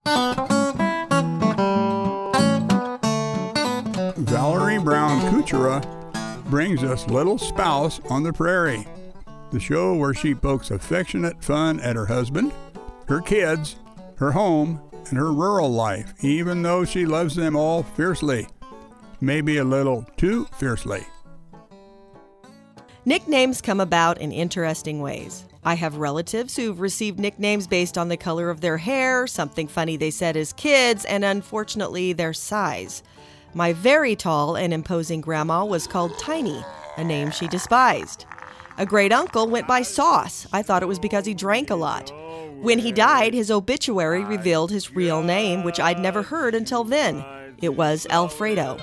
Valerie Brown Kuchera brings us Little Spouse on the Prairie, the show where she pokes affectionate fun at her husband, her kids, her home, and her rural life, even though she loves them all fiercely, maybe a little too fiercely. Nicknames come about in interesting ways. I have relatives who've received nicknames based on the color of their hair, something funny they said as kids, and unfortunately their size. My very tall and imposing grandma was called Tiny, a name she despised. A great uncle went by Sauce. I thought it was because he drank a lot. When he died, his obituary revealed his real name, which I'd never heard until then. It was Alfredo.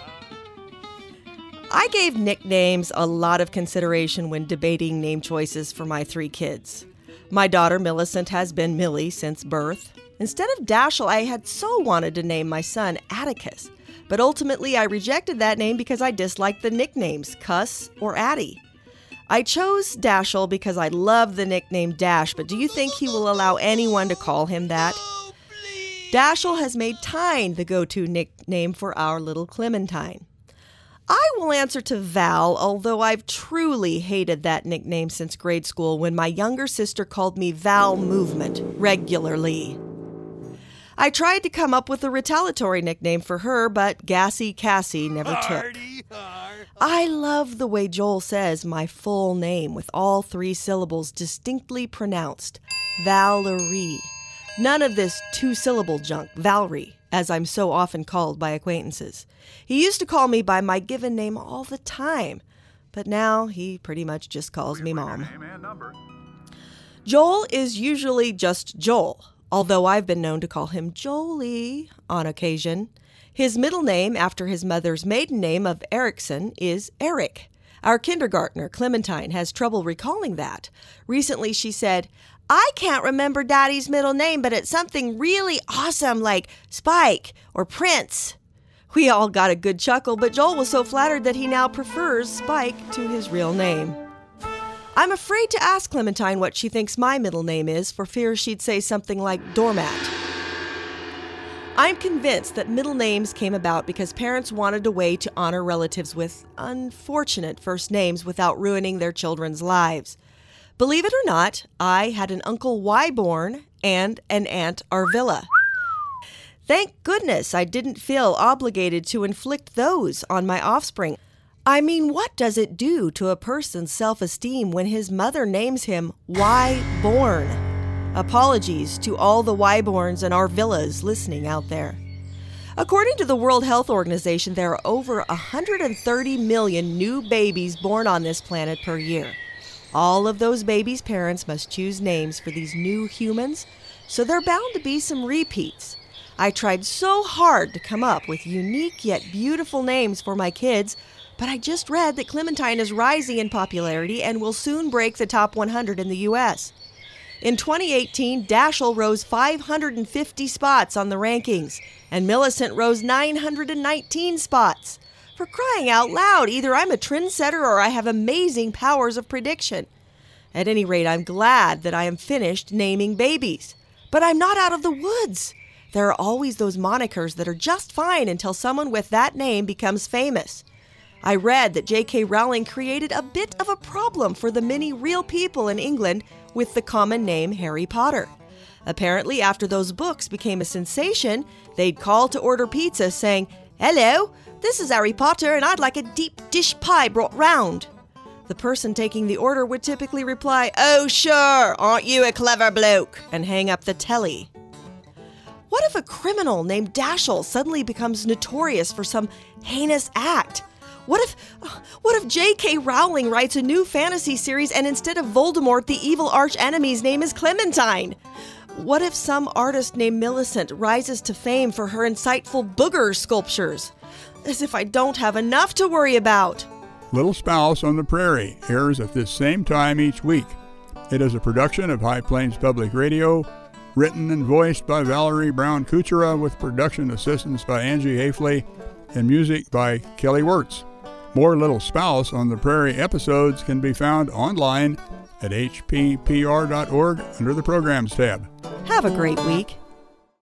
I gave nicknames a lot of consideration when debating name choices for my 3 kids. My daughter Millicent has been Millie since birth. Instead of Dashiell, I had so wanted to name my son Atticus. But ultimately, I rejected that name because I disliked the nicknames Cuss or Addie. I chose Dashiell because I love the nickname Dash, but do you think he will allow anyone to call him that? Dashiell has made Tyne the go-to nickname for our little Clementine. I will answer to Val, although I've truly hated that nickname since grade school when my younger sister called me Val Movement regularly. I tried to come up with a retaliatory nickname for her, but Gassy Cassie never took. I love the way Joel says my full name with all 3 syllables distinctly pronounced. Valerie. None of this 2-syllable junk, Valerie, as I'm so often called by acquaintances. He used to call me by my given name all the time, but now he pretty much just calls me Mom. Joel is usually just Joel, although I've been known to call him Jolie on occasion. His middle name, after his mother's maiden name of Erickson, is Eric. Our kindergartner, Clementine, has trouble recalling that. Recently she said, "I can't remember Daddy's middle name, but it's something really awesome like Spike or Prince." We all got a good chuckle, but Joel was so flattered that he now prefers Spike to his real name. I'm afraid to ask Clementine what she thinks my middle name is, for fear she'd say something like Doormat. I'm convinced that middle names came about because parents wanted a way to honor relatives with unfortunate first names without ruining their children's lives. Believe it or not, I had an Uncle Wyborn and an Aunt Arvilla. Thank goodness I didn't feel obligated to inflict those on my offspring. I mean, what does it do to a person's self-esteem when his mother names him Wyborn? Apologies to all the Wyborns and Arvillas listening out there. According to the World Health Organization, there are over 130 million new babies born on this planet per year. All of those babies' parents must choose names for these new humans, so there are bound to be some repeats. I tried so hard to come up with unique yet beautiful names for my kids, but I just read that Clementine is rising in popularity and will soon break the top 100 in the U.S. In 2018, Dashiell rose 550 spots on the rankings, and Millicent rose 919 spots. For crying out loud, either I'm a trendsetter or I have amazing powers of prediction. At any rate, I'm glad that I am finished naming babies. But I'm not out of the woods. There are always those monikers that are just fine until someone with that name becomes famous. I read that J.K. Rowling created a bit of a problem for the many real people in England with the common name Harry Potter. Apparently, after those books became a sensation, they'd call to order pizza saying, "Hello, this is Harry Potter and I'd like a deep dish pie brought round." The person taking the order would typically reply, "Oh sure, aren't you a clever bloke?" and hang up the telly. What if a criminal named Dashiell suddenly becomes notorious for some heinous act? What if J.K. Rowling writes a new fantasy series and instead of Voldemort, the evil archenemy's name is Clementine? What if some artist named Millicent rises to fame for her insightful booger sculptures? As if I don't have enough to worry about. Little Spouse on the Prairie airs at this same time each week. It is a production of High Plains Public Radio, written and voiced by Valerie Brown Kuchera with production assistance by Angie Hafley and music by Kelly Wirtz. More Little Spouse on the Prairie episodes can be found online at hppr.org under the Programs tab. Have a great week.